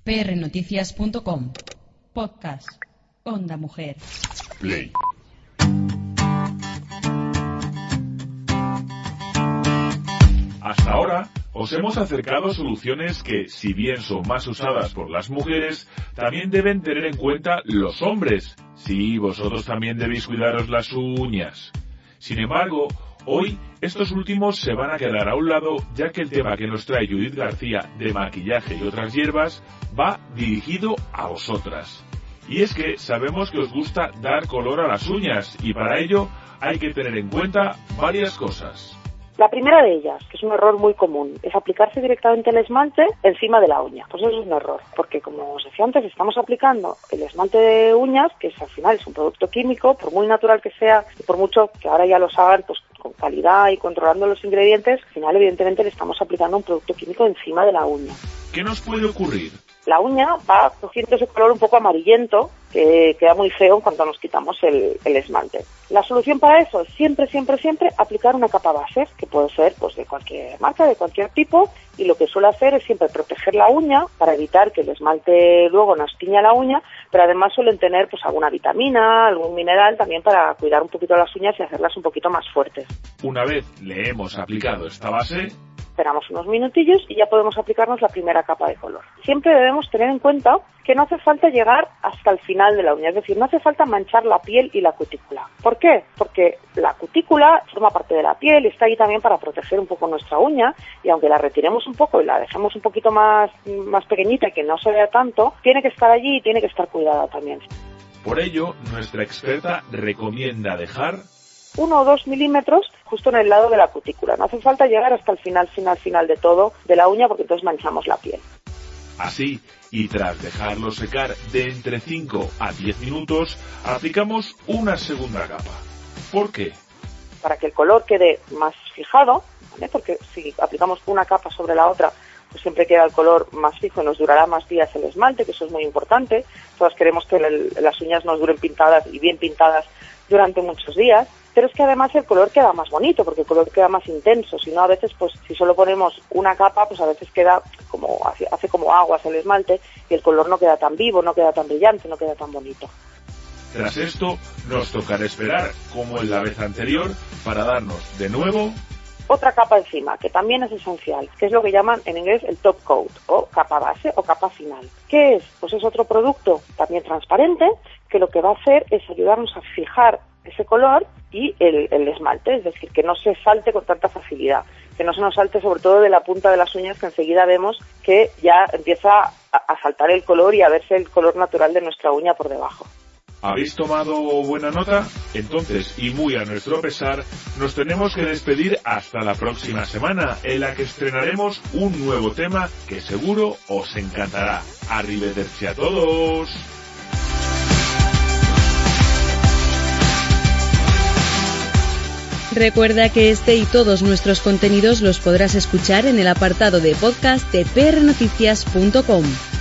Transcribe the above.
prnoticias.com. Podcast. Onda Mujer. Play. Hasta ahora os hemos acercado soluciones que, si bien son más usadas por las mujeres, también deben tener en cuenta los hombres. Sí, vosotros también debéis cuidaros las uñas. Sin embargo, hoy estos últimos se van a quedar a un lado, ya que el tema que nos trae Judith García de maquillaje y otras hierbas va dirigido a vosotras. Y es que sabemos que os gusta dar color a las uñas, y para ello hay que tener en cuenta varias cosas. La primera de ellas, que es un error muy común, es aplicarse directamente el esmalte encima de la uña. Pues eso es un error, porque como os decía antes, estamos aplicando el esmalte de uñas, que al final es un producto químico, por muy natural que sea, y por mucho que ahora ya los hagan pues con calidad y controlando los ingredientes, al final evidentemente le estamos aplicando un producto químico encima de la uña. ¿Qué nos puede ocurrir? La uña va cogiendo ese color un poco amarillento, que queda muy feo cuando nos quitamos el esmalte. La solución para eso es siempre aplicar una capa base, que puede ser pues de cualquier marca, de cualquier tipo, y lo que suele hacer es siempre proteger la uña para evitar que el esmalte luego nos tiña la uña, pero además suelen tener pues alguna vitamina, algún mineral también para cuidar un poquito las uñas y hacerlas un poquito más fuertes. Una vez le hemos aplicado esta base, esperamos unos minutillos y ya podemos aplicarnos la primera capa de color. Siempre debemos tener en cuenta que no hace falta llegar hasta el final de la uña, es decir, no hace falta manchar la piel y la cutícula. ¿Por qué? Porque la cutícula forma parte de la piel y está ahí también para proteger un poco nuestra uña, y aunque la retiremos un poco y la dejemos un poquito más pequeñita y que no se vea tanto, tiene que estar allí y tiene que estar cuidada también. Por ello, nuestra experta recomienda dejar 1 o 2 milímetros justo en el lado de la cutícula. No hace falta llegar hasta el final de todo de la uña, porque entonces manchamos la piel. Así, y tras dejarlo secar de entre 5 a 10 minutos, aplicamos una segunda capa. ¿Por qué? Para que el color quede más fijado, ¿vale? Porque si aplicamos una capa sobre la otra, pues siempre queda el color más fijo y nos durará más días el esmalte, que eso es muy importante. Todos queremos que las uñas nos duren pintadas y bien pintadas durante muchos días, pero es que además el color queda más bonito, porque el color queda más intenso. Si no, a veces, pues si solo ponemos una capa, pues a veces queda como hace como aguas el esmalte y el color no queda tan vivo, no queda tan brillante, no queda tan bonito. Tras esto, nos tocará esperar, como en la vez anterior, para darnos de nuevo otra capa encima, que también es esencial, que es lo que llaman en inglés el top coat, o capa base o capa final. ¿Qué es? Pues es otro producto también transparente, que lo que va a hacer es ayudarnos a fijar ese color y el esmalte, es decir, que no se salte con tanta facilidad, que no se nos salte sobre todo de la punta de las uñas, que enseguida vemos que ya empieza a saltar el color y a verse el color natural de nuestra uña por debajo. ¿Habéis tomado buena nota? Entonces, y muy a nuestro pesar, nos tenemos que despedir hasta la próxima semana, en la que estrenaremos un nuevo tema que seguro os encantará. ¡Arrivederci a todos! Recuerda que este y todos nuestros contenidos los podrás escuchar en el apartado de podcast de prnoticias.com.